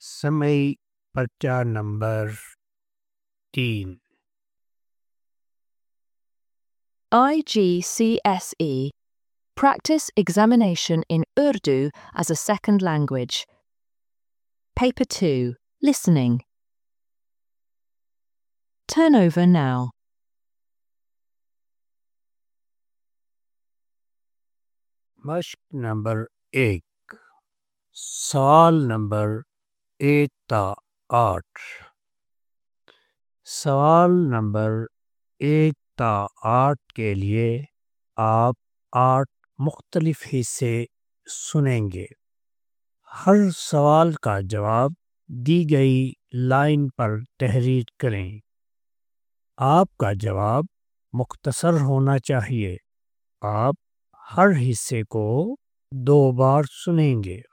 سمعی پرچہ نمبر 3 IGCSE Practice Examination in Urdu as a Second Language. Paper 2 Listening. Turn over now. مشق نمبر 1 سوال نمبر 1 تا 8 سوال نمبر 1 تا 8 کے لیے آپ 8 مختلف حصے سنیں گے۔ ہر سوال کا جواب دی گئی لائن پر تحریر کریں۔ آپ کا جواب مختصر ہونا چاہیے۔ آپ ہر حصے کو 2 بار سنیں گے۔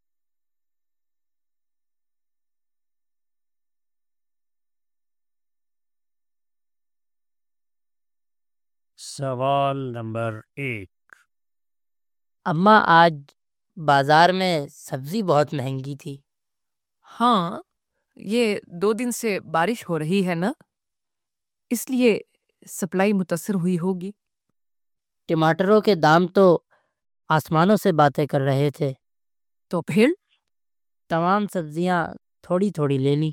سوال نمبر 1 اماں آج بازار میں سبزی بہت مہنگی تھی۔ ہاں، یہ 2 دن سے بارش ہو رہی ہے نا، اس لیے سپلائی متاثر ہوئی ہوگی۔ ٹماٹروں کے دام تو آسمانوں سے باتیں کر رہے تھے۔ تو پھر تمام سبزیاں تھوڑی تھوڑی لے لیں۔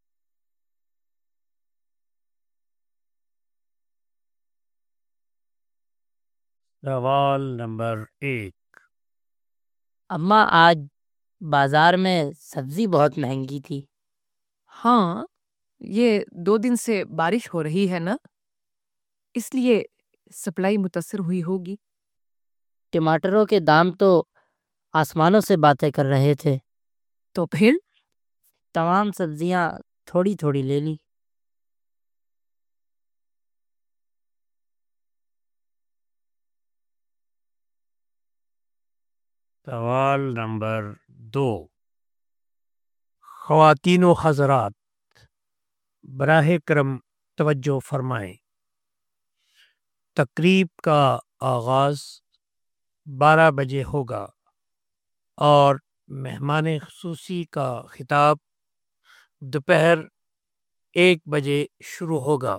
سوال نمبر 1 اماں آج بازار میں سبزی بہت مہنگی تھی۔ ہاں، یہ 2 دن سے بارش ہو رہی ہے نا، اس لیے سپلائی متاثر ہوئی ہوگی۔ ٹماٹروں کے دام تو آسمانوں سے باتیں کر رہے تھے۔ تو پھر تمام سبزیاں تھوڑی تھوڑی لے لیں۔ سوال نمبر 2 خواتین و حضرات براہ کرم توجہ فرمائیں۔ تقریب کا آغاز 12 بجے ہوگا اور مہمان خصوصی کا خطاب دوپہر 1 بجے شروع ہوگا۔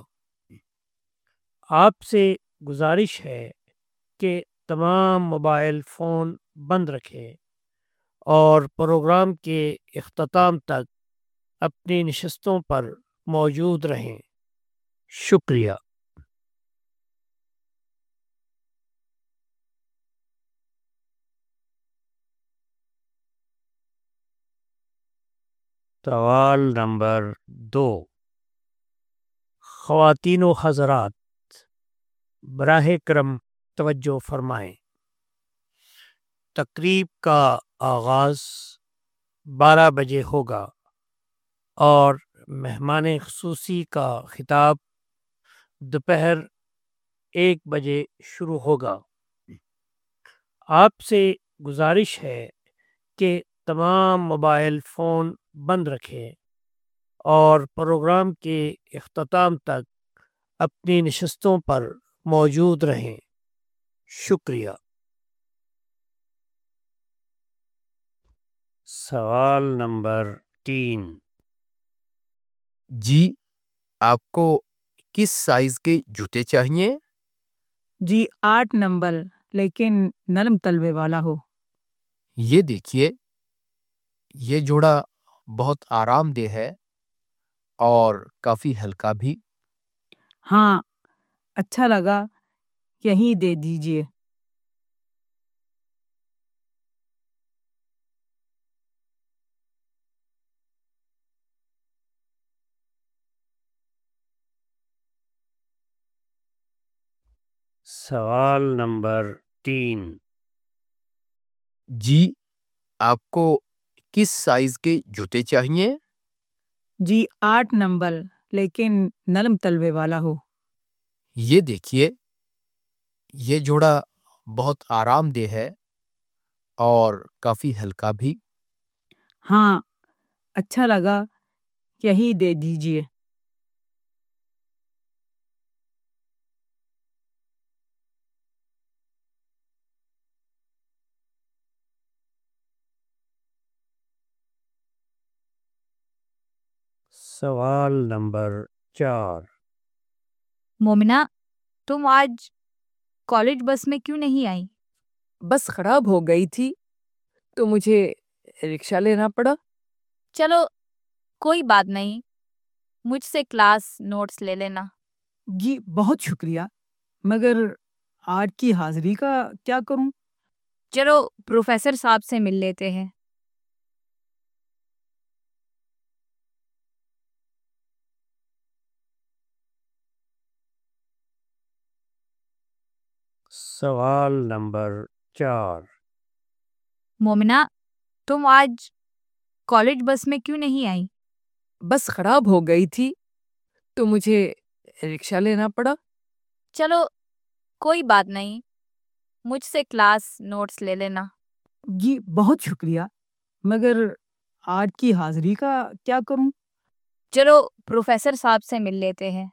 آپ سے گزارش ہے کہ تمام موبائل فون بند رکھیں اور پروگرام کے اختتام تک اپنی نشستوں پر موجود رہیں۔ شکریہ۔ سوال نمبر 2 خواتین و حضرات براہ کرم توجہ فرمائیں۔ تقریب کا آغاز 12 بجے ہوگا اور مہمان خصوصی کا خطاب دوپہر 1 بجے شروع ہوگا۔ آپ سے گزارش ہے کہ تمام موبائل فون بند رکھیں اور پروگرام کے اختتام تک اپنی نشستوں پر موجود رہیں۔ شکریہ۔ سوال نمبر 3 جی، آپ کو کس سائز کے جوتے چاہیے؟ جی 8 نمبر، لیکن نرم تلوے والا ہو۔ یہ دیکھیے، یہ جوڑا بہت آرام دہ ہے اور کافی ہلکا بھی۔ ہاں، اچھا لگا، یہی دے دیجیے۔ سوال نمبر 3 جی، آپ کو کس سائز کے جوتے چاہیے؟ جی 8 نمبر، لیکن نرم تلوے والا ہو۔ یہ دیکھیے، یہ جوڑا بہت آرام دہ ہے اور کافی ہلکا بھی۔ ہاں، اچھا لگا، یہی دے دیجیے۔ سوال نمبر 4. مومنہ تم آج کالج بس میں کیوں نہیں آئی؟ بس خراب ہو گئی تھی تو مجھے رکشہ لینا پڑا۔ چلو کوئی بات نہیں، مجھ سے کلاس نوٹس لے لینا۔ جی بہت شکریہ، مگر آج کی حاضری کا کیا کروں؟ چلو پروفیسر صاحب سے مل لیتے ہیں۔ سوال نمبر 4. مومنہ تم آج کالج بس میں کیوں نہیں آئی؟ بس خراب ہو گئی تھی تو مجھے رکشہ لینا پڑا۔ چلو کوئی بات نہیں، مجھ سے کلاس نوٹس لے لینا۔ جی بہت شکریہ، مگر آج کی حاضری کا کیا کروں؟ چلو پروفیسر صاحب سے مل لیتے ہیں۔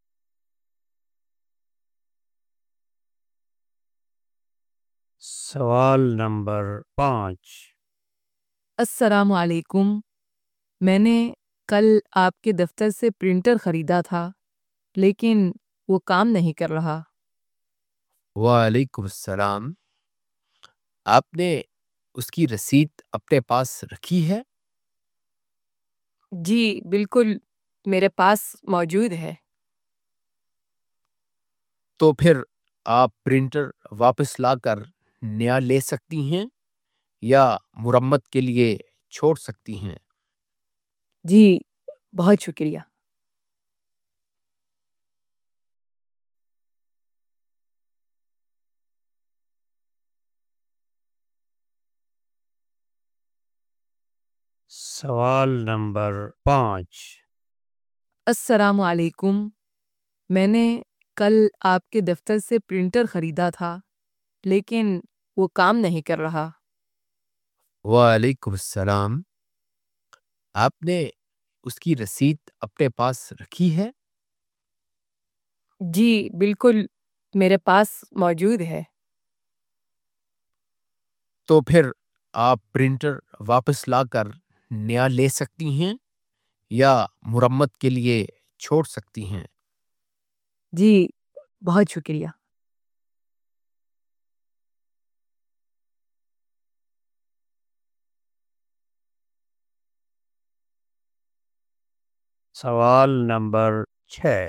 سوال نمبر 5. السلام علیکم، میں نے کل آپ کے دفتر سے پرنٹر خریدا تھا لیکن وہ کام نہیں کر رہا۔ وعلیکم السلام۔ آپ نے اس کی رسید اپنے پاس رکھی ہے؟ جی بالکل، میرے پاس موجود ہے۔ تو پھر آپ پرنٹر واپس لا کر نیا لے سکتی ہیں یا مرمت کے لیے چھوڑ سکتی ہیں۔ جی بہت شکریہ۔ سوال نمبر 5. السلام علیکم، میں نے کل آپ کے دفتر سے پرنٹر خریدا تھا لیکن وہ کام نہیں کر رہا۔ وعلیکم السلام۔ آپ نے اس کی رسید اپنے پاس رکھی ہے؟ جی بالکل، میرے پاس موجود ہے۔ تو پھر آپ پرنٹر واپس لا کر نیا لے سکتی ہیں یا مرمت کے لیے چھوڑ سکتی ہیں۔ جی بہت شکریہ۔ سوال نمبر 6.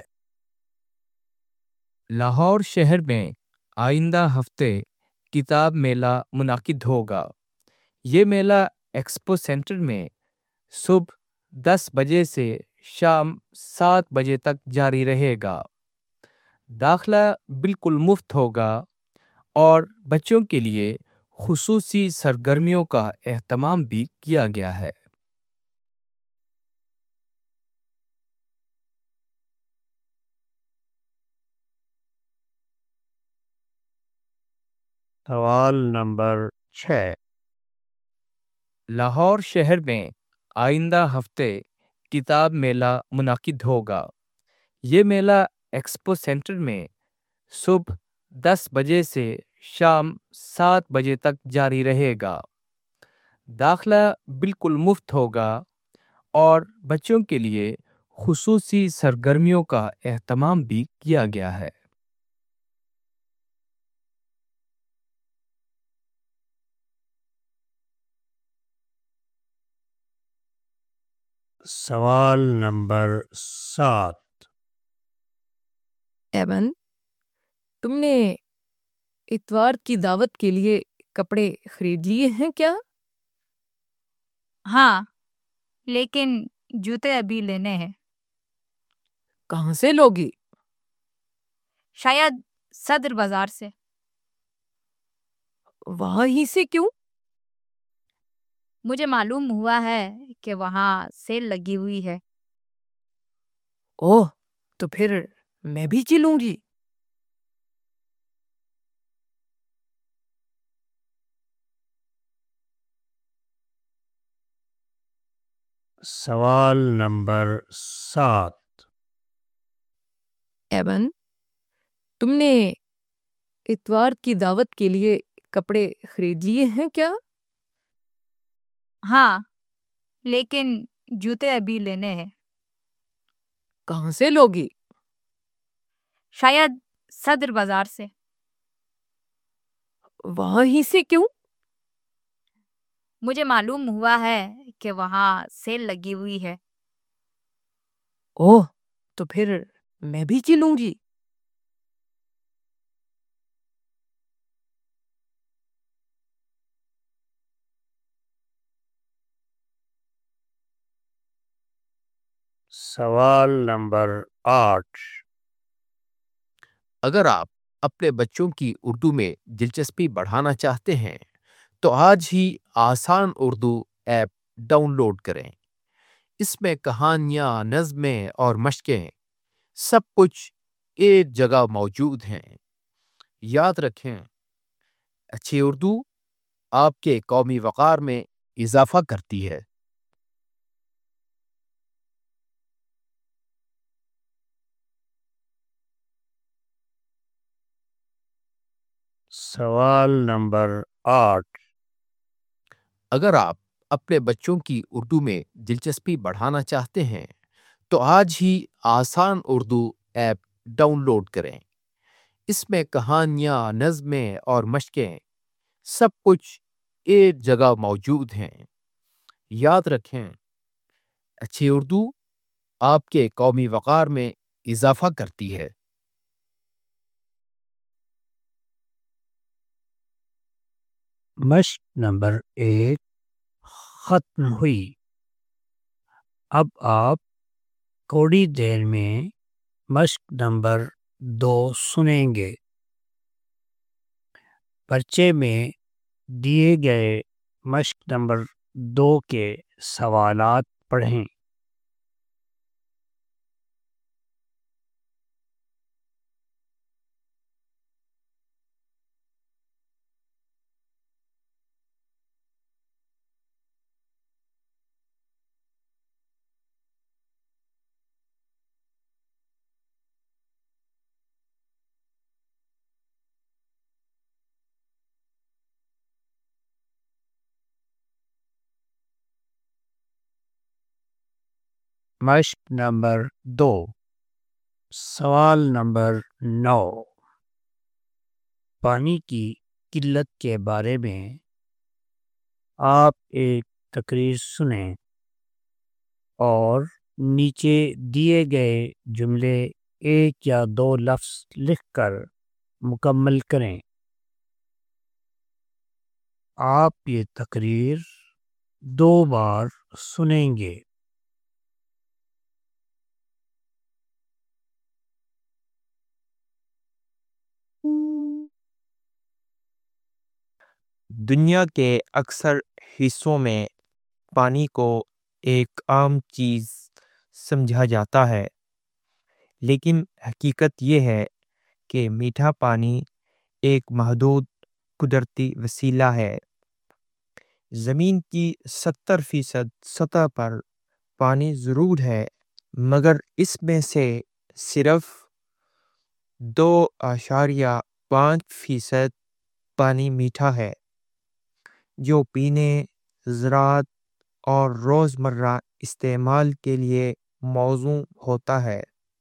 لاہور شہر میں آئندہ ہفتے کتاب میلہ منعقد ہوگا۔ یہ میلہ ایکسپو سینٹر میں صبح 10 بجے سے شام 7 بجے تک جاری رہے گا۔ داخلہ بالکل مفت ہوگا اور بچوں کے لیے خصوصی سرگرمیوں کا اہتمام بھی کیا گیا ہے۔ سوال نمبر 6. لاہور شہر میں آئندہ ہفتے کتاب میلہ منعقد ہوگا۔ یہ میلہ ایکسپو سینٹر میں صبح 10 بجے سے شام 7 بجے تک جاری رہے گا۔ داخلہ بالکل مفت ہوگا اور بچوں کے لیے خصوصی سرگرمیوں کا اہتمام بھی کیا گیا ہے۔ سوال نمبر 7. ایمن، تم نے اتوار کی دعوت کے لیے کپڑے خرید لیے ہیں کیا؟ ہاں، لیکن جوتے ابھی لینے ہیں۔ کہاں سے لوگی؟ شاید صدر بازار سے۔ وہاں ہی سے کیوں؟ مجھے معلوم ہوا ہے کہ وہاں سیل لگی ہوئی ہے۔ اوہ، تو پھر میں بھی چلوں گی۔ سوال نمبر 7. ایمن، تم نے اتوار کی دعوت کے لیے کپڑے خرید لیے ہیں کیا؟ ہاں، لیکن جوتے ابھی لینے ہیں۔ کہاں سے لوگی؟ شاید صدر بازار سے۔ وہاں ہی سے کیوں؟ مجھے معلوم ہوا ہے کہ وہاں سیل لگی ہوئی ہے۔ اوہ، تو پھر میں بھی چلوں گی۔ سوال نمبر 8۔ اگر آپ اپنے بچوں کی اردو میں دلچسپی بڑھانا چاہتے ہیں تو آج ہی آسان اردو ایپ ڈاؤن لوڈ کریں۔ اس میں کہانیاں، نظمیں اور مشقیں سب کچھ ایک جگہ موجود ہیں۔ یاد رکھیں، اچھی اردو آپ کے قومی وقار میں اضافہ کرتی ہے۔ سوال نمبر 8۔ اگر آپ اپنے بچوں کی اردو میں دلچسپی بڑھانا چاہتے ہیں تو آج ہی آسان اردو ایپ ڈاؤن لوڈ کریں۔ اس میں کہانیاں، نظمیں اور مشقیں سب کچھ ایک جگہ موجود ہیں۔ یاد رکھیں، اچھی اردو آپ کے قومی وقار میں اضافہ کرتی ہے۔ مشق نمبر 1 ختم ہوئی۔ اب آپ تھوڑی دیر میں مشق نمبر 2 سنیں گے۔ پرچے میں دیے گئے مشق نمبر 2 کے سوالات پڑھیں۔ مشق نمبر 2، سوال نمبر 9۔ پانی کی قلت کے بارے میں آپ ایک تقریر سنیں اور نیچے دیے گئے جملے ایک یا دو لفظ لکھ کر مکمل کریں۔ آپ یہ تقریر 2 بار سنیں گے۔ دنیا کے اکثر حصوں میں پانی کو ایک عام چیز سمجھا جاتا ہے، لیکن حقیقت یہ ہے کہ میٹھا پانی ایک محدود قدرتی وسیلہ ہے۔ زمین کی 70% سطح پر پانی ضرور ہے، مگر اس میں سے صرف 2.5% پانی میٹھا ہے، جو پینے، زراعت اور روزمرہ استعمال کے لیے موزوں ہوتا ہے۔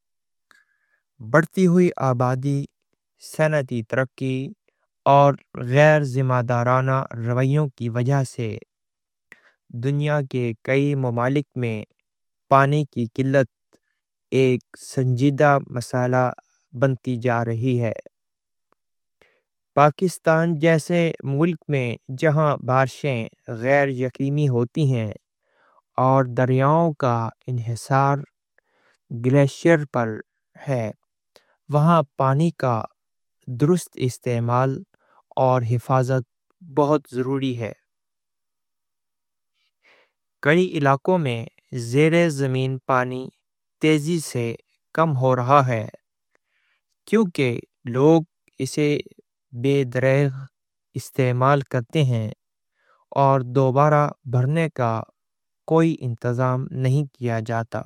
بڑھتی ہوئی آبادی، صنعتی ترقی اور غیر ذمہ دارانہ رویوں کی وجہ سے دنیا کے کئی ممالک میں پانی کی قلت ایک سنجیدہ مسئلہ بنتی جا رہی ہے۔ پاکستان جیسے ملک میں جہاں بارشیں غیر یقینی ہوتی ہیں اور دریاؤں کا انحصار گلیشیئر پر ہے، وہاں پانی کا درست استعمال اور حفاظت بہت ضروری ہے۔ کئی علاقوں میں زیر زمین پانی تیزی سے کم ہو رہا ہے کیونکہ لوگ اسے بے دریغ استعمال کرتے ہیں اور دوبارہ بھرنے کا کوئی انتظام نہیں کیا جاتا۔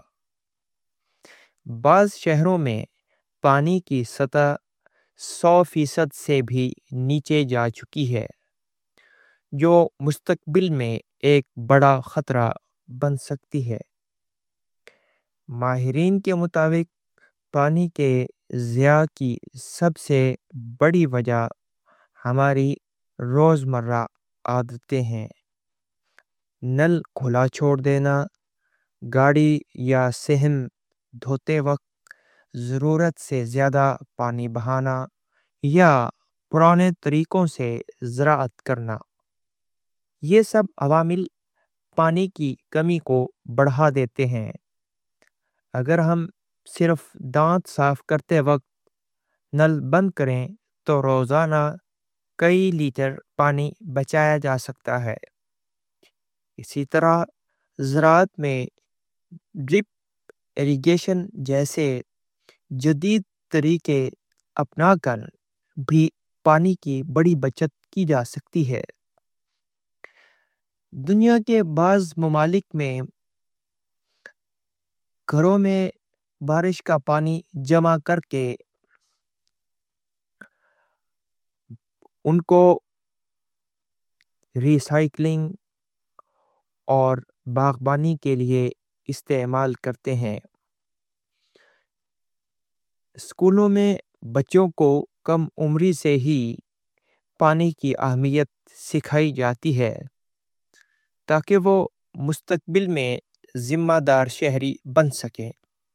بعض شہروں میں پانی کی سطح 100% سے بھی نیچے جا چکی ہے، جو مستقبل میں ایک بڑا خطرہ بن سکتی ہے۔ ماہرین کے مطابق پانی کے ضیاع کی سب سے بڑی وجہ ہماری روزمرہ عادتیں ہیں۔ نل کھلا چھوڑ دینا، گاڑی یا صحن دھوتے وقت ضرورت سے زیادہ پانی بہانا یا پرانے طریقوں سے زراعت کرنا، یہ سب عوامل پانی کی کمی کو بڑھا دیتے ہیں۔ اگر ہم صرف دانت صاف کرتے وقت نل بند کریں تو روزانہ کئی لیٹر پانی بچایا جا سکتا ہے۔ اسی طرح زراعت میں ڈرپ ایریگیشن جیسے جدید طریقے اپنا کر بھی پانی کی بڑی بچت کی جا سکتی ہے۔ دنیا کے بعض ممالک میں گھروں میں بارش کا پانی جمع کر کے ان کو ری سائیکلنگ اور باغبانی کے لیے استعمال کرتے ہیں۔ اسکولوں میں بچوں کو کم عمری سے ہی پانی کی اہمیت سکھائی جاتی ہے تاکہ وہ مستقبل میں ذمہ دار شہری بن سکیں۔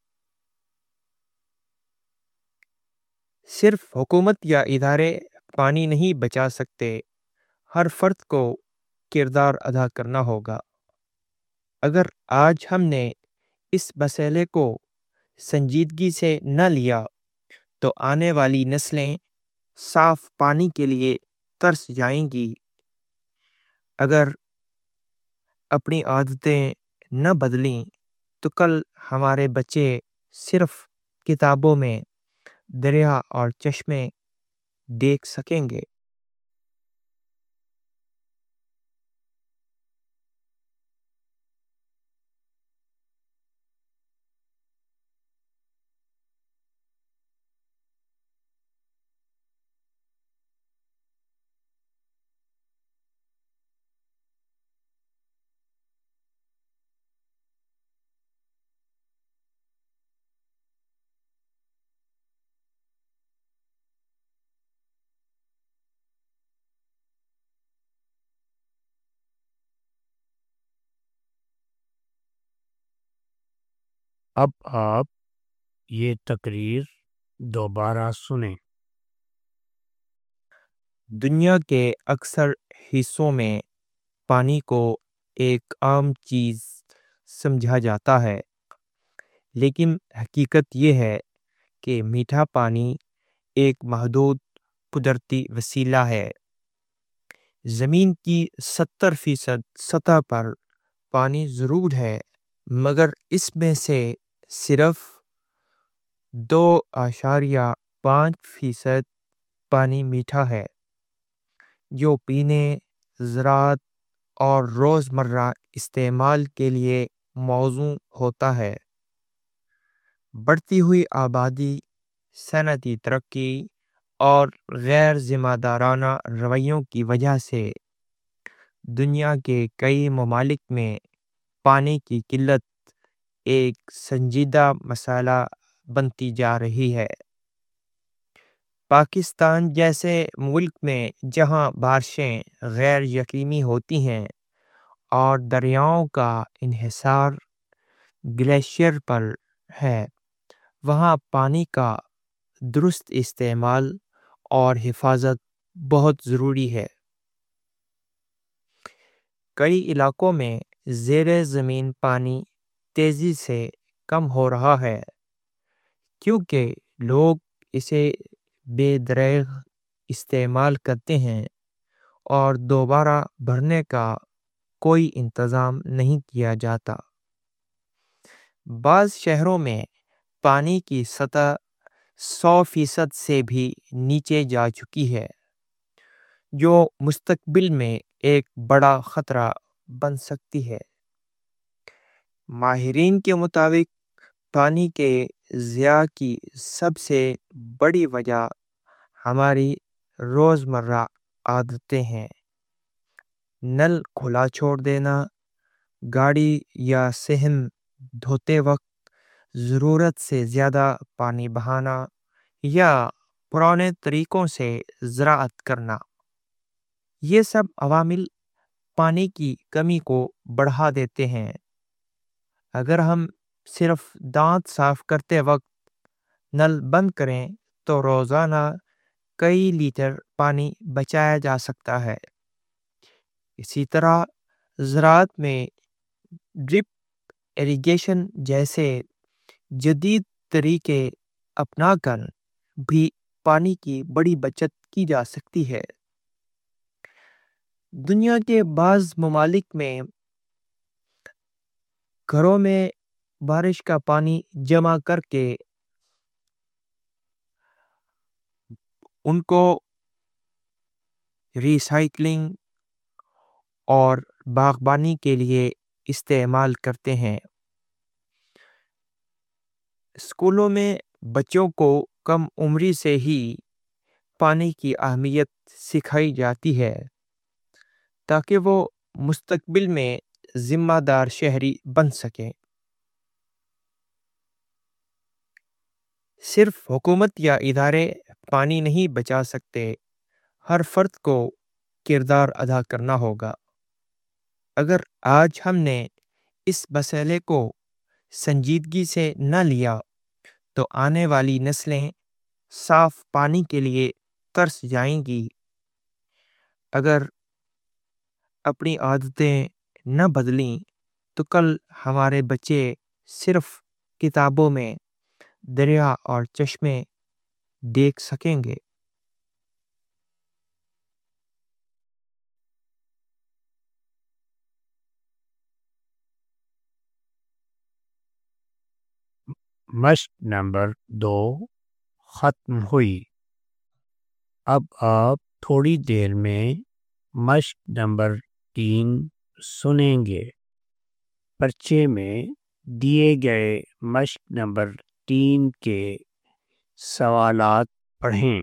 صرف حکومت یا ادارے پانی نہیں بچا سکتے، ہر فرد کو کردار ادا کرنا ہوگا۔ اگر آج ہم نے اس مسئلے کو سنجیدگی سے نہ لیا تو آنے والی نسلیں صاف پانی کے لیے ترس جائیں گی۔ اگر اپنی عادتیں نہ بدلیں تو کل ہمارے بچے صرف کتابوں میں دریا اور چشمے دیکھ سکیں گے۔ اب آپ یہ تقریر دوبارہ سنیں۔ دنیا کے اکثر حصوں میں پانی کو ایک عام چیز سمجھا جاتا ہے، لیکن حقیقت یہ ہے کہ میٹھا پانی ایک محدود قدرتی وسیلہ ہے۔ زمین کی 70% سطح پر پانی ضرور ہے، مگر اس میں سے صرف 2.5% پانی میٹھا ہے جو پینے، زراعت اور روزمرہ استعمال کے لیے موزوں ہوتا ہے۔ بڑھتی ہوئی آبادی، صنعتی ترقی اور غیر ذمہ دارانہ رویوں کی وجہ سے دنیا کے کئی ممالک میں پانی کی قلت ایک سنجیدہ مسئلہ بنتی جا رہی ہے۔ پاکستان جیسے ملک میں جہاں بارشیں غیر یقینی ہوتی ہیں اور دریاؤں کا انحصار گلیشیئر پر ہے، وہاں پانی کا درست استعمال اور حفاظت بہت ضروری ہے۔ کئی علاقوں میں زیر زمین پانی تیزی سے کم ہو رہا ہے کیونکہ لوگ اسے بے دریغ استعمال کرتے ہیں اور دوبارہ بھرنے کا کوئی انتظام نہیں کیا جاتا۔ بعض شہروں میں پانی کی سطح 100% سے بھی نیچے جا چکی ہے، جو مستقبل میں ایک بڑا خطرہ بن سکتی ہے۔ ماہرین کے مطابق پانی کے ضیاع کی سب سے بڑی وجہ ہماری روزمرہ عادتیں ہیں۔ نل کھلا چھوڑ دینا، گاڑی یا صحن دھوتے وقت ضرورت سے زیادہ پانی بہانا یا پرانے طریقوں سے زراعت کرنا، یہ سب عوامل پانی کی کمی کو بڑھا دیتے ہیں۔ اگر ہم صرف دانت صاف کرتے وقت نل بند کریں تو روزانہ کئی لیٹر پانی بچایا جا سکتا ہے۔ اسی طرح زراعت میں ڈرپ ایریگیشن جیسے جدید طریقے اپنا کر بھی پانی کی بڑی بچت کی جا سکتی ہے۔ دنیا کے بعض ممالک میں گھروں میں بارش کا پانی جمع کر کے ان کو ری سائکلنگ اور باغبانی کے لیے استعمال کرتے ہیں۔ اسکولوں میں بچوں کو کم عمری سے ہی پانی کی اہمیت سکھائی جاتی ہے تاکہ وہ مستقبل میں ذمہ دار شہری بن سکیں۔ صرف حکومت یا ادارے پانی نہیں بچا سکتے، ہر فرد کو کردار ادا کرنا ہوگا۔ اگر آج ہم نے اس مسئلے کو سنجیدگی سے نہ لیا تو آنے والی نسلیں صاف پانی کے لیے ترس جائیں گی۔ اگر اپنی عادتیں نہ بدلیں تو کل ہمارے بچے صرف کتابوں میں دریا اور چشمے دیکھ سکیں گے۔ مشق نمبر 2 ختم ہوئی۔ اب آپ تھوڑی دیر میں مشق نمبر 3 سنیں گے۔ پرچے میں دیے گئے مشق نمبر 3 کے سوالات پڑھیں۔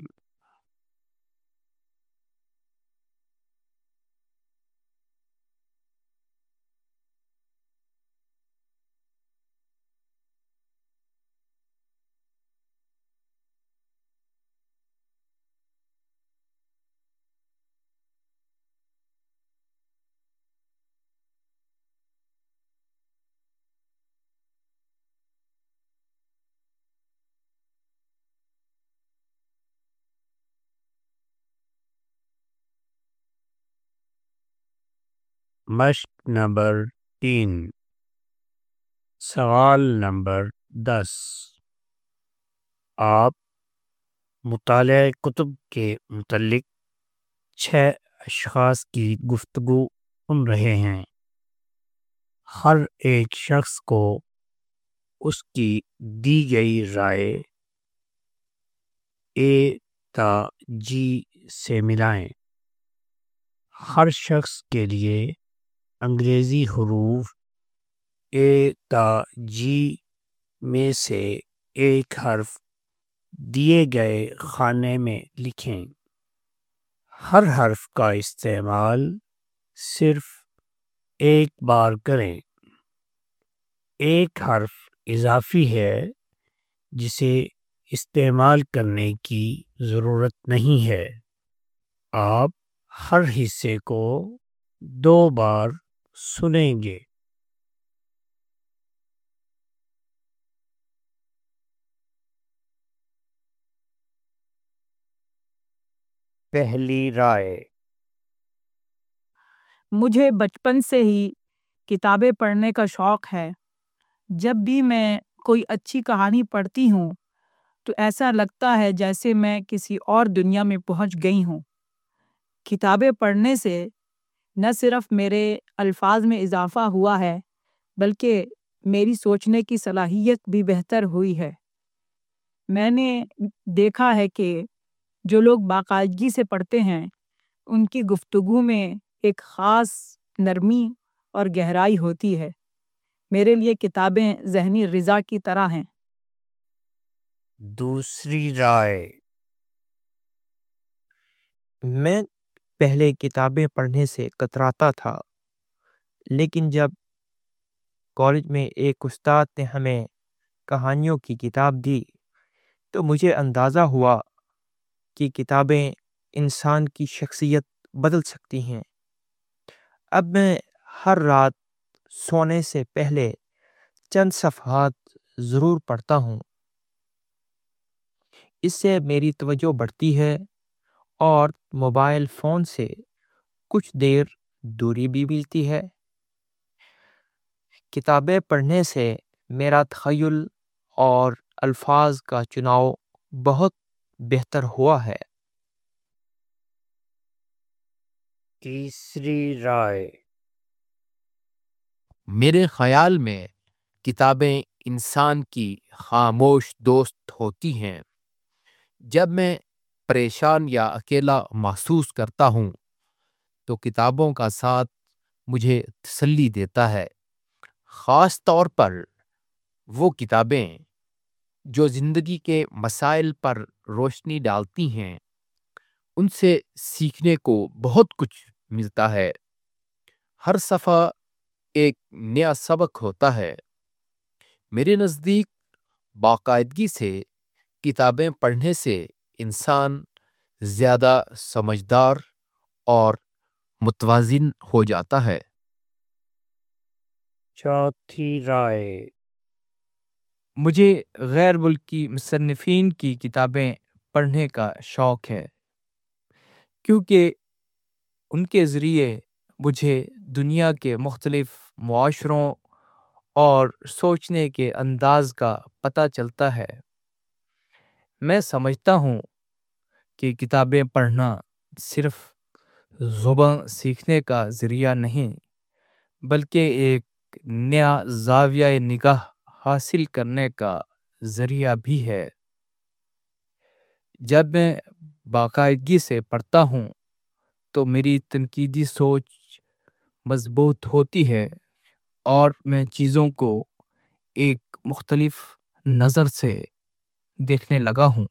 مشق نمبر 3 سوال نمبر 10۔ آپ مطالعہ کتب کے متعلق 6 اشخاص کی گفتگو سن رہے ہیں۔ ہر ایک شخص کو اس کی دی گئی رائے اے تا جی سے ملائیں۔ ہر شخص کے لیے انگریزی حروف اے تا جی میں سے ایک حرف دیے گئے خانے میں لکھیں۔ ہر حرف کا استعمال صرف ایک بار کریں۔ ایک حرف اضافی ہے جسے استعمال کرنے کی ضرورت نہیں ہے۔ آپ ہر حصے کو 2 بار سنیں گے۔ پہلی رائے۔ مجھے بچپن سے ہی کتابیں پڑھنے کا شوق ہے۔ جب بھی میں کوئی اچھی کہانی پڑھتی ہوں تو ایسا لگتا ہے جیسے میں کسی اور دنیا میں پہنچ گئی ہوں۔ کتابیں پڑھنے سے نہ صرف میرے الفاظ میں اضافہ ہوا ہے بلکہ میری سوچنے کی صلاحیت بھی بہتر ہوئی ہے۔ میں نے دیکھا ہے کہ جو لوگ باقاعدگی سے پڑھتے ہیں ان کی گفتگو میں ایک خاص نرمی اور گہرائی ہوتی ہے۔ میرے لیے کتابیں ذہنی غذا کی طرح ہیں۔ دوسری رائے۔ میں پہلے کتابیں پڑھنے سے کتراتا تھا، لیکن جب کالج میں ایک استاد نے ہمیں کہانیوں کی کتاب دی تو مجھے اندازہ ہوا کہ کتابیں انسان کی شخصیت بدل سکتی ہیں۔ اب میں ہر رات سونے سے پہلے چند صفحات ضرور پڑھتا ہوں۔ اس سے میری توجہ بڑھتی ہے اور موبائل فون سے کچھ دیر دوری بھی ملتی ہے۔ کتابیں پڑھنے سے میرا تخیل اور الفاظ کا چناؤ بہت بہتر ہوا ہے۔ تیسری رائے، میرے خیال میں کتابیں انسان کی خاموش دوست ہوتی ہیں۔ جب میں پریشان یا اکیلا محسوس کرتا ہوں تو کتابوں کا ساتھ مجھے تسلی دیتا ہے، خاص طور پر وہ کتابیں جو زندگی کے مسائل پر روشنی ڈالتی ہیں۔ ان سے سیکھنے کو بہت کچھ ملتا ہے۔ ہر صفحہ ایک نیا سبق ہوتا ہے۔ میرے نزدیک باقاعدگی سے کتابیں پڑھنے سے انسان زیادہ سمجھدار اور متوازن ہو جاتا ہے۔ چوتھی رائے، مجھے غیر ملکی مصنفین کی کتابیں پڑھنے کا شوق ہے، کیونکہ ان کے ذریعے مجھے دنیا کے مختلف معاشروں اور سوچنے کے انداز کا پتہ چلتا ہے۔ میں سمجھتا ہوں کہ کتابیں پڑھنا صرف زبان سیکھنے کا ذریعہ نہیں، بلکہ ایک نیا زاویہ نگاہ حاصل کرنے کا ذریعہ بھی ہے۔ جب میں باقاعدگی سے پڑھتا ہوں تو میری تنقیدی سوچ مضبوط ہوتی ہے اور میں چیزوں کو ایک مختلف نظر سے دیکھنے لگا ہوں۔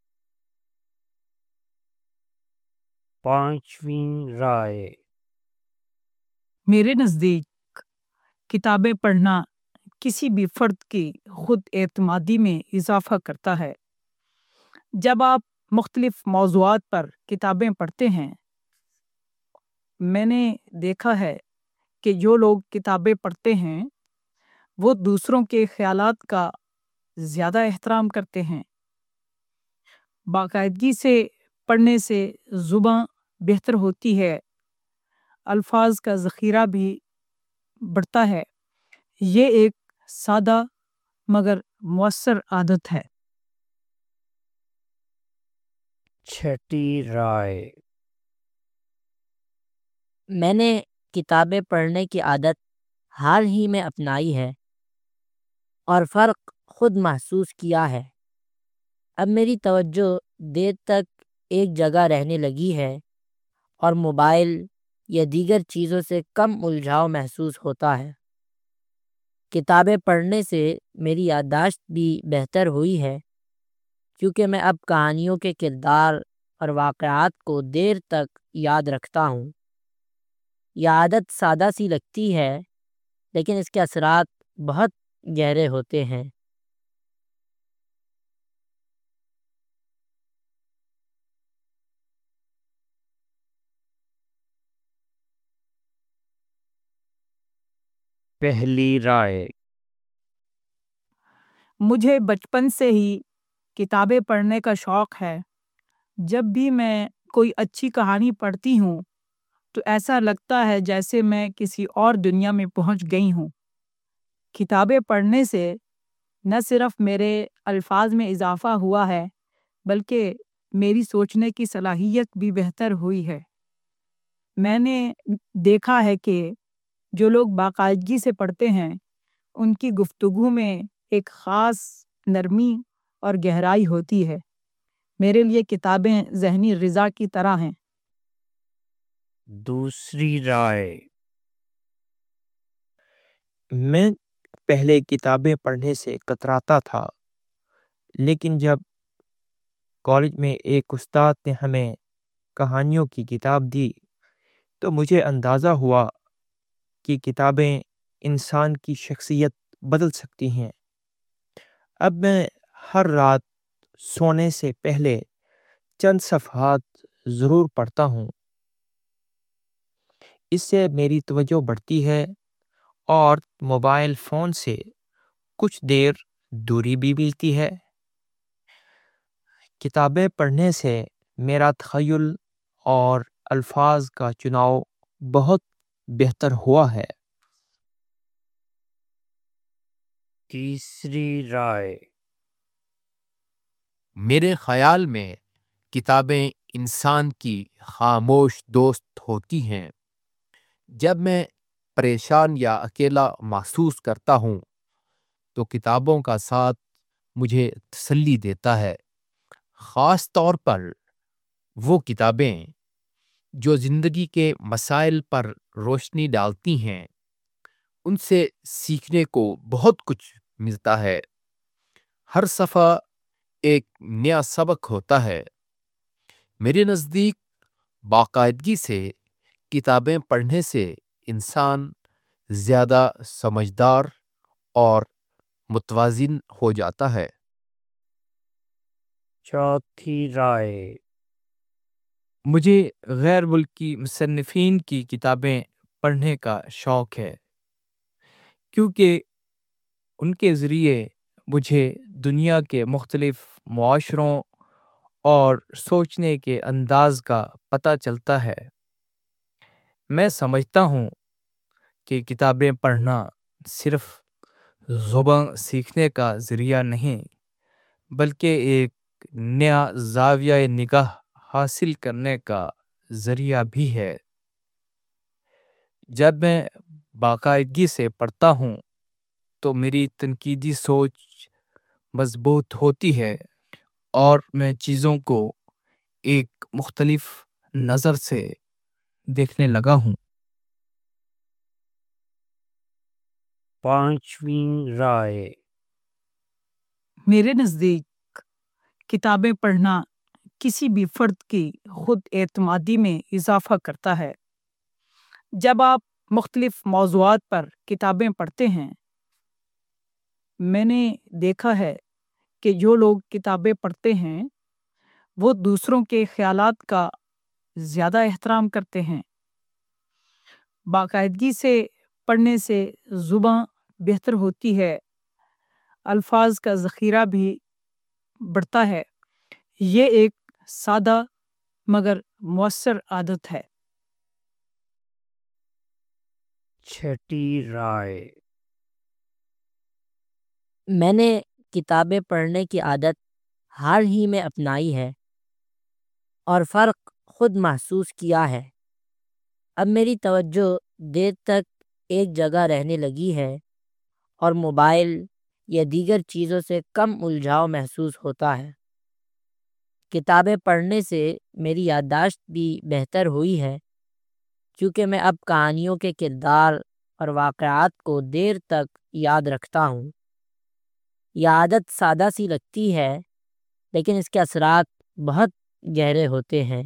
پانچویں رائے، میرے نزدیک کتابیں پڑھنا کسی بھی فرد کی خود اعتمادی میں اضافہ کرتا ہے۔ جب آپ مختلف موضوعات پر کتابیں پڑھتے ہیں، میں نے دیکھا ہے کہ جو لوگ کتابیں پڑھتے ہیں وہ دوسروں کے خیالات کا زیادہ احترام کرتے ہیں۔ باقاعدگی سے پڑھنے سے زبان بہتر ہوتی ہے، الفاظ کا ذخیرہ بھی بڑھتا ہے۔ یہ ایک سادہ مگر مؤثر عادت ہے۔ چھٹی رائے، میں نے کتابیں پڑھنے کی عادت حال ہی میں اپنائی ہے اور فرق خود محسوس کیا ہے۔ اب میری توجہ دیر تک ایک جگہ رہنے لگی ہے اور موبائل یا دیگر چیزوں سے کم الجھاؤ محسوس ہوتا ہے۔ کتابیں پڑھنے سے میری یادداشت بھی بہتر ہوئی ہے، کیونکہ میں اب کہانیوں کے کردار اور واقعات کو دیر تک یاد رکھتا ہوں۔ یہ عادت سادہ سی لگتی ہے، لیکن اس کے اثرات بہت گہرے ہوتے ہیں۔ پہلی رائے، مجھے بچپن سے ہی کتابیں پڑھنے کا شوق ہے۔ جب بھی میں کوئی اچھی کہانی پڑھتی ہوں تو ایسا لگتا ہے جیسے میں کسی اور دنیا میں پہنچ گئی ہوں۔ کتابیں پڑھنے سے نہ صرف میرے الفاظ میں اضافہ ہوا ہے، بلکہ میری سوچنے کی صلاحیت بھی بہتر ہوئی ہے۔ میں نے دیکھا ہے کہ جو لوگ باقاعدگی سے پڑھتے ہیں ان کی گفتگو میں ایک خاص نرمی اور گہرائی ہوتی ہے۔ میرے لیے کتابیں ذہنی غذا کی طرح ہیں۔ دوسری رائے، میں پہلے کتابیں پڑھنے سے کتراتا تھا، لیکن جب کالج میں ایک استاد نے ہمیں کہانیوں کی کتاب دی تو مجھے اندازہ ہوا کہ کتابیں انسان کی شخصیت بدل سکتی ہیں۔ اب میں ہر رات سونے سے پہلے چند صفحات ضرور پڑھتا ہوں۔ اس سے میری توجہ بڑھتی ہے اور موبائل فون سے کچھ دیر دوری بھی ملتی ہے۔ کتابیں پڑھنے سے میرا تخیل اور الفاظ کا چناؤ بہت بہتر ہوا ہے۔ تیسری رائے، میرے خیال میں کتابیں انسان کی خاموش دوست ہوتی ہیں۔ جب میں پریشان یا اکیلا محسوس کرتا ہوں تو کتابوں کا ساتھ مجھے تسلی دیتا ہے، خاص طور پر وہ کتابیں جو زندگی کے مسائل پر روشنی ڈالتی ہیں۔ ان سے سیکھنے کو بہت کچھ ملتا ہے۔ ہر صفحہ ایک نیا سبق ہوتا ہے۔ میرے نزدیک باقاعدگی سے کتابیں پڑھنے سے انسان زیادہ سمجھدار اور متوازن ہو جاتا ہے۔ چوتھی رائے، مجھے غیر ملکی مصنفین کی کتابیں پڑھنے کا شوق ہے، کیونکہ ان کے ذریعے مجھے دنیا کے مختلف معاشروں اور سوچنے کے انداز کا پتہ چلتا ہے۔ میں سمجھتا ہوں کہ کتابیں پڑھنا صرف زبان سیکھنے کا ذریعہ نہیں، بلکہ ایک نیا زاویہ نگاہ حاصل کرنے کا ذریعہ بھی ہے۔ جب میں باقاعدگی سے پڑھتا ہوں تو میری تنقیدی سوچ مضبوط ہوتی ہے اور میں چیزوں کو ایک مختلف نظر سے دیکھنے لگا ہوں۔ پانچویں رائے، میرے نزدیک کتابیں پڑھنا کسی بھی فرد کی خود اعتمادی میں اضافہ کرتا ہے۔ جب آپ مختلف موضوعات پر کتابیں پڑھتے ہیں، میں نے دیکھا ہے کہ جو لوگ کتابیں پڑھتے ہیں وہ دوسروں کے خیالات کا زیادہ احترام کرتے ہیں۔ باقاعدگی سے پڑھنے سے زبان بہتر ہوتی ہے، الفاظ کا ذخیرہ بھی بڑھتا ہے۔ یہ ایک سادہ مگر مؤثر عادت ہے۔ چھٹی رائے، میں نے کتابیں پڑھنے کی عادت حال ہی میں اپنائی ہے اور فرق خود محسوس کیا ہے۔ اب میری توجہ دیر تک ایک جگہ رہنے لگی ہے اور موبائل یا دیگر چیزوں سے کم الجھاؤ محسوس ہوتا ہے۔ کتابیں پڑھنے سے میری یادداشت بھی بہتر ہوئی ہے، کیونکہ میں اب کہانیوں کے کردار اور واقعات کو دیر تک یاد رکھتا ہوں۔ یہ عادت سادہ سی لگتی ہے، لیکن اس کے اثرات بہت گہرے ہوتے ہیں۔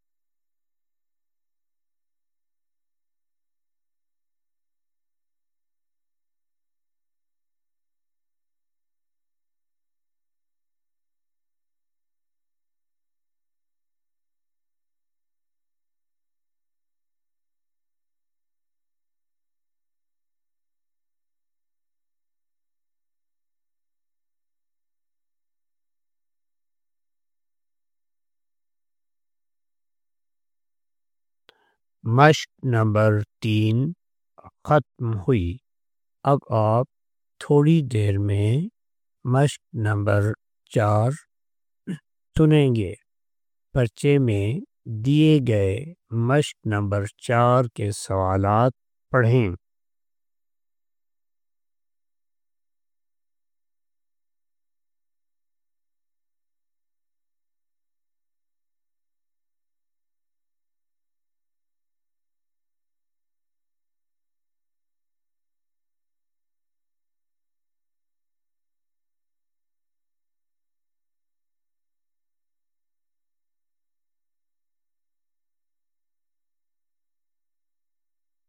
مشق نمبر 3 ختم ہوئی۔ اب آپ تھوڑی دیر میں مشق نمبر 4 سنیں گے۔ پرچے میں دیے گئے مشق نمبر 4 کے سوالات پڑھیں۔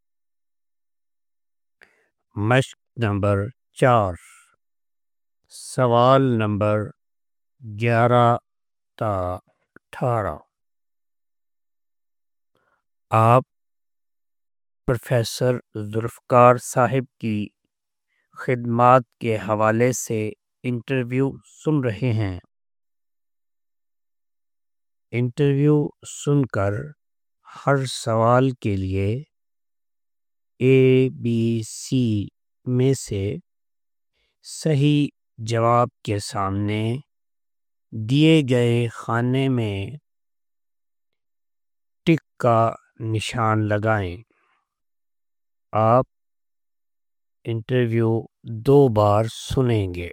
مشق نمبر 4، سوال نمبر 11 تا 18 آپ پروفیسر ذوالفقار صاحب کی خدمات کے حوالے سے انٹرویو سن رہے ہیں۔ انٹرویو سن کر ہر سوال کے لیے ABC میں سے صحیح جواب کے سامنے دیے گئے خانے میں ٹک کا نشان لگائیں۔ آپ انٹرویو 2 بار سنیں گے۔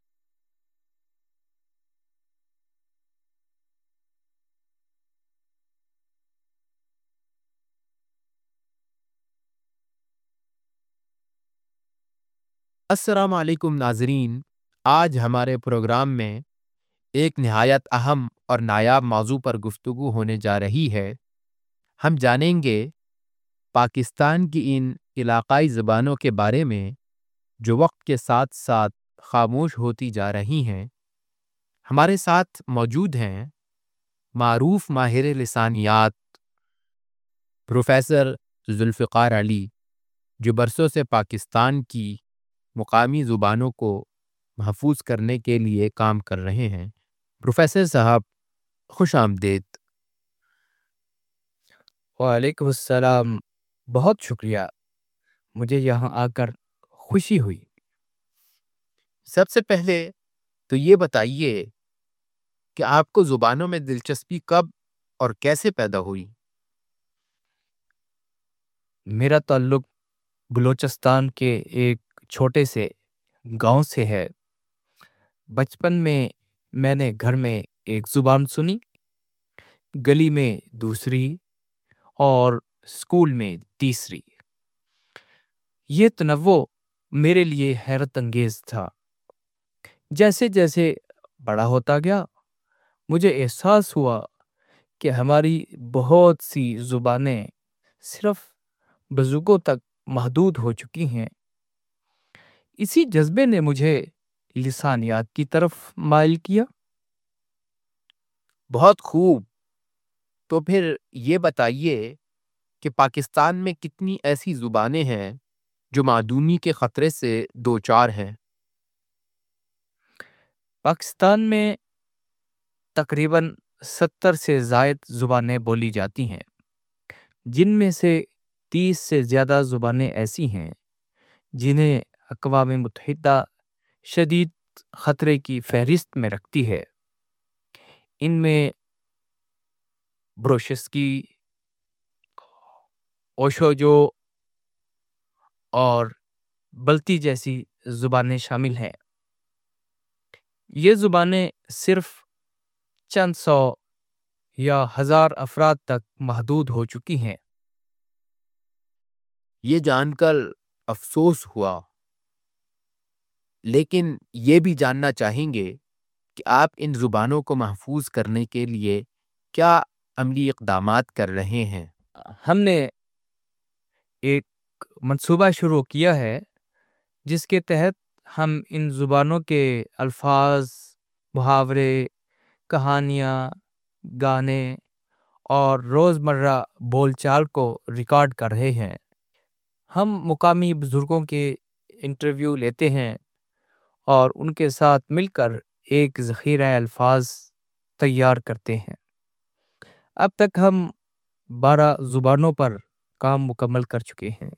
السلام علیکم ناظرین، آج ہمارے پروگرام میں ایک نہایت اہم اور نایاب موضوع پر گفتگو ہونے جا رہی ہے۔ ہم جانیں گے پاکستان کی ان علاقائی زبانوں کے بارے میں جو وقت کے ساتھ ساتھ خاموش ہوتی جا رہی ہیں۔ ہمارے ساتھ موجود ہیں معروف ماہر لسانیات پروفیسر ذوالفقار علی، جو برسوں سے پاکستان کی مقامی زبانوں کو محفوظ کرنے کے لیے کام کر رہے ہیں۔ پروفیسر صاحب، خوش آمدید۔ وعلیکم السلام، بہت شکریہ، مجھے یہاں آ کر خوشی ہوئی۔ سب سے پہلے تو یہ بتائیے کہ آپ کو زبانوں میں دلچسپی کب اور کیسے پیدا ہوئی؟ میرا تعلق بلوچستان کے ایک چھوٹے سے گاؤں سے ہے۔ بچپن میں نے گھر میں ایک زبان سنی، گلی میں دوسری اور اسکول میں تیسری۔ یہ تنوع میرے لیے حیرت انگیز تھا۔ جیسے جیسے بڑا ہوتا گیا، مجھے احساس ہوا کہ ہماری بہت سی زبانیں صرف بزرگوں تک محدود ہو چکی ہیں۔ اسی جذبے نے مجھے لسانیات کی طرف مائل کیا۔ بہت خوب، تو پھر یہ بتائیے کہ پاکستان میں کتنی ایسی زبانیں ہیں جو معدومی کے خطرے سے دوچار ہیں؟ پاکستان میں تقریباً 70 سے زائد زبانیں بولی جاتی ہیں، جن میں سے 30 سے زیادہ زبانیں ایسی ہیں جنہیں اقوام متحدہ شدید خطرے کی فہرست میں رکھتی ہے۔ ان میں بروشسکی، اوشوجو اور بلتی جیسی زبانیں شامل ہیں۔ یہ زبانیں صرف چند سو یا ہزار افراد تک محدود ہو چکی ہیں۔ یہ جان کر افسوس ہوا، لیکن یہ بھی جاننا چاہیں گے کہ آپ ان زبانوں کو محفوظ کرنے کے لیے کیا عملی اقدامات کر رہے ہیں؟ ہم نے ایک منصوبہ شروع کیا ہے جس کے تحت ہم ان زبانوں کے الفاظ، محاورے، کہانیاں، گانے اور روزمرہ بول چال کو ریکارڈ کر رہے ہیں۔ ہم مقامی بزرگوں کے انٹرویو لیتے ہیں اور ان کے ساتھ مل کر ایک ذخیرہ الفاظ تیار کرتے ہیں۔ اب تک ہم 12 زبانوں پر کام مکمل کر چکے ہیں۔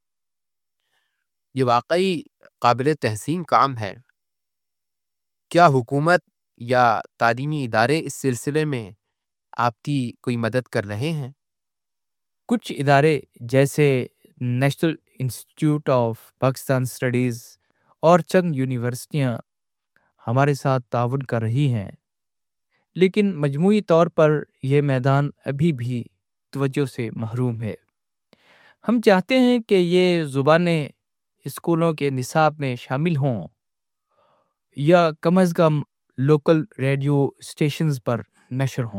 یہ واقعی قابل تحسین کام ہے۔ کیا حکومت یا تعلیمی ادارے اس سلسلے میں آپ کی کوئی مدد کر رہے ہیں؟ کچھ ادارے جیسے National Institute of Pakistan Studies اور چند یونیورسٹیاں ہمارے ساتھ تعاون کر رہی ہیں، لیکن مجموعی طور پر یہ میدان ابھی بھی توجہ سے محروم ہے۔ ہم چاہتے ہیں کہ یہ زبانیں اسکولوں کے نصاب میں شامل ہوں یا کم از کم لوکل ریڈیو اسٹیشنز پر نشر ہوں۔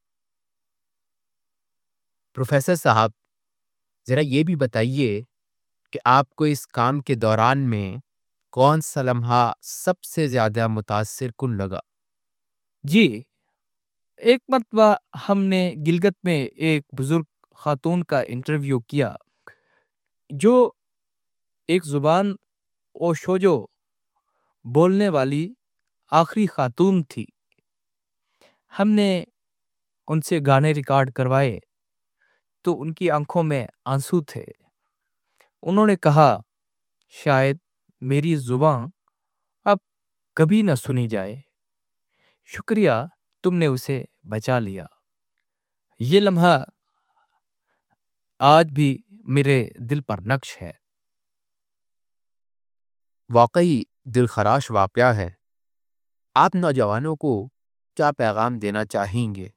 پروفیسر صاحب، ذرا یہ بھی بتائیے کہ آپ کو اس کام کے دوران میں کون سا لمحہ سب سے زیادہ متاثر کن لگا؟ جی، ایک مرتبہ ہم نے گلگت میں ایک بزرگ خاتون کا انٹرویو کیا جو ایک زبان اوشوجو بولنے والی آخری خاتون تھی۔ ہم نے ان سے گانے ریکارڈ کروائے تو ان کی آنکھوں میں آنسو تھے۔ انہوں نے کہا شاید میری زبان اب کبھی نہ سنی جائے، شکریہ تم نے اسے بچا لیا۔ یہ لمحہ آج بھی میرے دل پر نقش ہے۔ واقعی دلخراش واقعہ ہے۔ آپ نوجوانوں کو کیا پیغام دینا چاہیں گے؟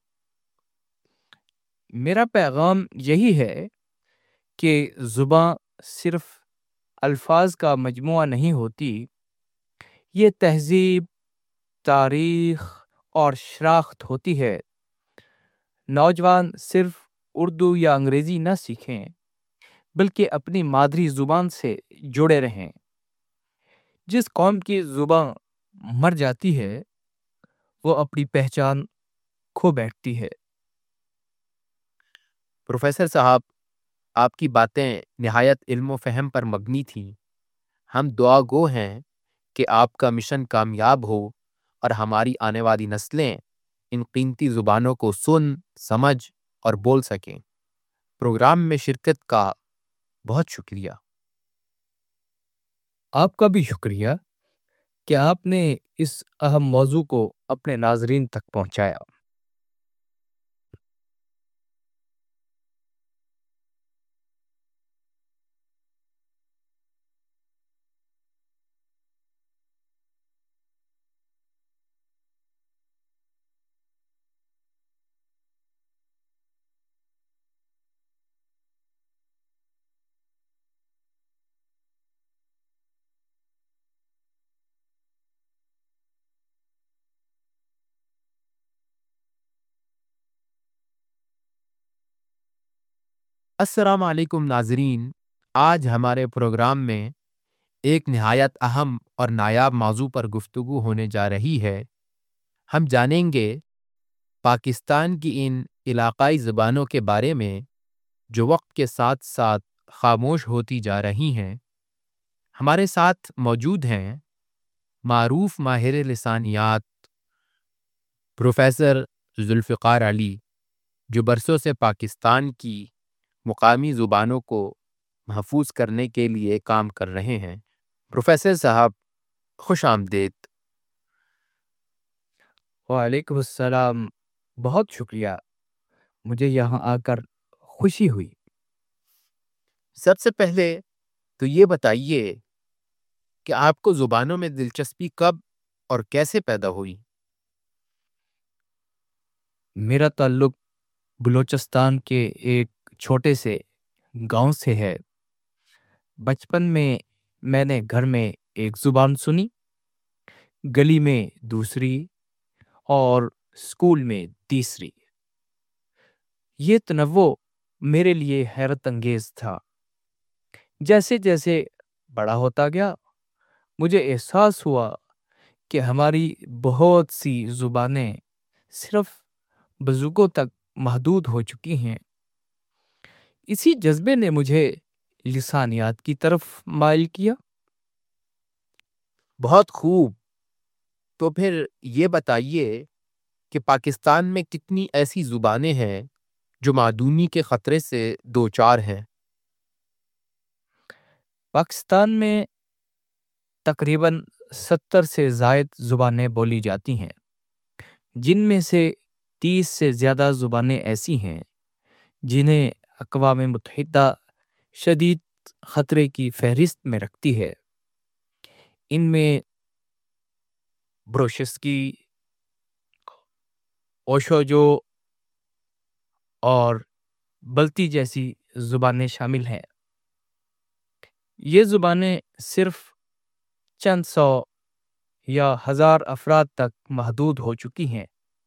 میرا پیغام یہی ہے کہ زبان صرف الفاظ کا مجموعہ نہیں ہوتی، یہ تہذیب، تاریخ اور شناخت ہوتی ہے۔ نوجوان صرف اردو یا انگریزی نہ سیکھیں بلکہ اپنی مادری زبان سے جڑے رہیں۔ جس قوم کی زبان مر جاتی ہے وہ اپنی پہچان کھو بیٹھتی ہے۔ پروفیسر صاحب، آپ کی باتیں نہایت علم و فہم پر مبنی تھیں۔ ہم دعا گو ہیں کہ آپ کا مشن کامیاب ہو اور ہماری آنے والی نسلیں ان قیمتی زبانوں کو سن، سمجھ اور بول سکیں۔ پروگرام میں شرکت کا بہت شکریہ۔ آپ کا بھی شکریہ کہ آپ نے اس اہم موضوع کو اپنے ناظرین تک پہنچایا۔ السلام علیکم ناظرین، آج ہمارے پروگرام میں ایک نہایت اہم اور نایاب موضوع پر گفتگو ہونے جا رہی ہے۔ ہم جانیں گے پاکستان کی ان علاقائی زبانوں کے بارے میں جو وقت کے ساتھ ساتھ خاموش ہوتی جا رہی ہیں۔ ہمارے ساتھ موجود ہیں معروف ماہر لسانیات پروفیسر ذوالفقار علی، جو برسوں سے پاکستان کی مقامی زبانوں کو محفوظ کرنے کے لیے کام کر رہے ہیں۔ پروفیسر صاحب، خوش آمدید۔ وعلیکم السلام، بہت شکریہ، مجھے یہاں آ کر خوشی ہوئی۔ سب سے پہلے تو یہ بتائیے کہ آپ کو زبانوں میں دلچسپی کب اور کیسے پیدا ہوئی؟ میرا تعلق بلوچستان کے ایک چھوٹے سے گاؤں سے ہے۔ بچپن میں نے گھر میں ایک زبان سنی، گلی میں دوسری اور اسکول میں تیسری۔ یہ تنوع میرے لیے حیرت انگیز تھا۔ جیسے جیسے بڑا ہوتا گیا مجھے احساس ہوا کہ ہماری بہت سی زبانیں صرف بزرگوں تک محدود ہو چکی ہیں۔ اسی جذبے نے مجھے لسانیات کی طرف مائل کیا۔ بہت خوب۔ تو پھر یہ بتائیے کہ پاکستان میں کتنی ایسی زبانیں ہیں جو معدومی کے خطرے سے دوچار ہیں؟ پاکستان میں تقریباً 70 سے زائد زبانیں بولی جاتی ہیں، جن میں سے 30 سے زیادہ زبانیں ایسی ہیں جنہیں اقوام متحدہ شدید خطرے کی فہرست میں رکھتی ہے۔ ان میں بروشسکی، اوشوجو اور بلتی جیسی زبانیں شامل ہیں۔ یہ زبانیں صرف چند سو یا ہزار افراد تک محدود ہو چکی ہیں۔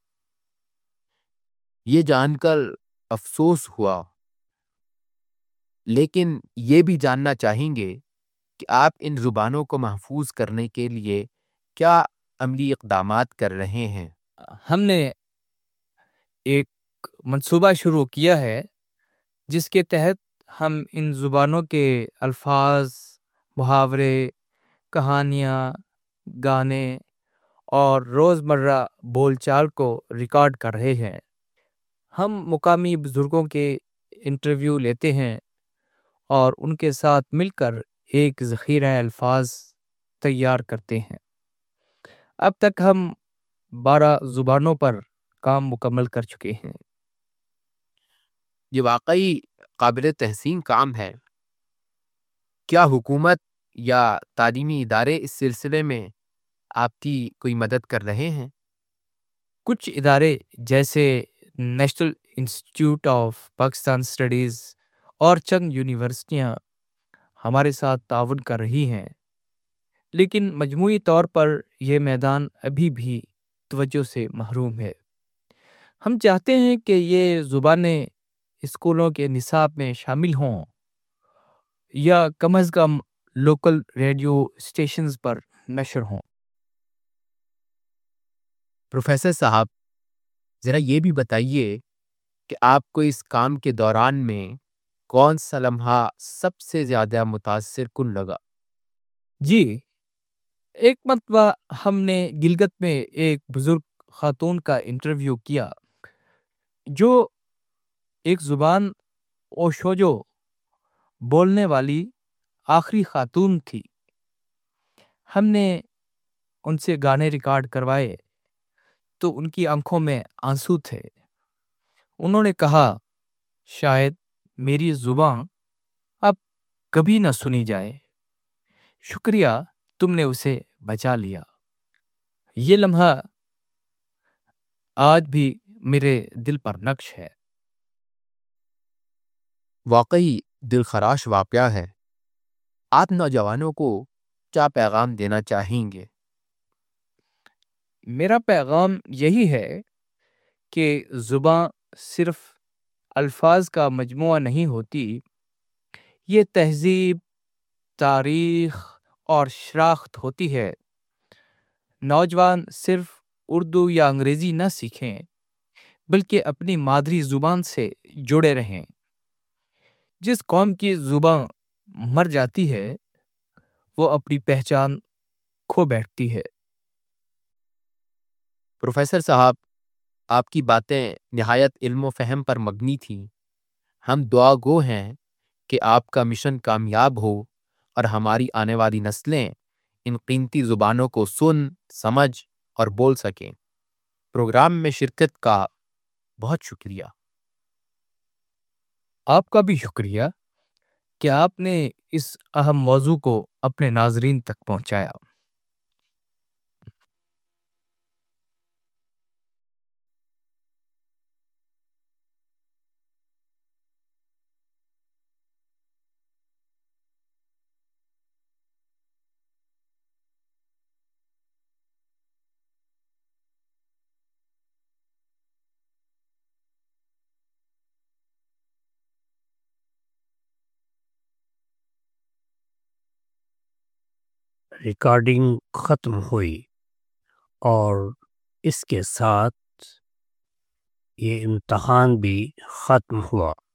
یہ جان کر افسوس ہوا، لیکن یہ بھی جاننا چاہیں گے کہ آپ ان زبانوں کو محفوظ کرنے کے لیے کیا عملی اقدامات کر رہے ہیں؟ ہم نے ایک منصوبہ شروع کیا ہے جس کے تحت ہم ان زبانوں کے الفاظ، محاورے، کہانیاں، گانے اور روزمرہ بول چال کو ریکارڈ کر رہے ہیں۔ ہم مقامی بزرگوں کے انٹرویو لیتے ہیں اور ان کے ساتھ مل کر ایک ذخیرہ الفاظ تیار کرتے ہیں۔ اب تک ہم 12 زبانوں پر کام مکمل کر چکے ہیں۔ یہ واقعی قابل تحسین کام ہے۔ کیا حکومت یا تعلیمی ادارے اس سلسلے میں آپ کی کوئی مدد کر رہے ہیں؟ کچھ ادارے جیسے National Institute of Pakistan Studies اور چند یونیورسٹیاں ہمارے ساتھ تعاون کر رہی ہیں، لیکن مجموعی طور پر یہ میدان ابھی بھی توجہ سے محروم ہے۔ ہم چاہتے ہیں کہ یہ زبانیں اسکولوں کے نصاب میں شامل ہوں یا کم از کم لوکل ریڈیو اسٹیشنز پر نشر ہوں۔ پروفیسر صاحب، ذرا یہ بھی بتائیے کہ آپ کو اس کام کے دوران میں کون سا لمحہ سب سے زیادہ متاثر کن لگا؟ جی، ایک مرتبہ ہم نے گلگت میں ایک بزرگ خاتون کا انٹرویو کیا جو ایک زبان اوشوجو بولنے والی آخری خاتون تھی۔ ہم نے ان سے گانے ریکارڈ کروائے تو ان کی آنکھوں میں آنسو تھے۔ انہوں نے کہا، شاید میری زبان اب کبھی نہ سنی جائے، شکریہ تم نے اسے بچا لیا۔ یہ لمحہ آج بھی میرے دل پر نقش ہے۔ واقعی دل خراش واقعہ ہے۔ آپ نوجوانوں کو کیا پیغام دینا چاہیں گے؟ میرا پیغام یہی ہے کہ زبان صرف الفاظ کا مجموعہ نہیں ہوتی، یہ تہذیب، تاریخ اور شناخت ہوتی ہے۔ نوجوان صرف اردو یا انگریزی نہ سیکھیں بلکہ اپنی مادری زبان سے جڑے رہیں۔ جس قوم کی زبان مر جاتی ہے وہ اپنی پہچان کھو بیٹھتی ہے۔ پروفیسر صاحب، آپ کی باتیں نہایت علم و فہم پر مبنی تھیں۔ ہم دعا گو ہیں کہ آپ کا مشن کامیاب ہو اور ہماری آنے والی نسلیں ان قیمتی زبانوں کو سن، سمجھ اور بول سکیں۔ پروگرام میں شرکت کا بہت شکریہ۔ آپ کا بھی شکریہ کہ آپ نے اس اہم موضوع کو اپنے ناظرین تک پہنچایا۔ ریکارڈنگ ختم ہوئی اور اس کے ساتھ یہ امتحان بھی ختم ہوا۔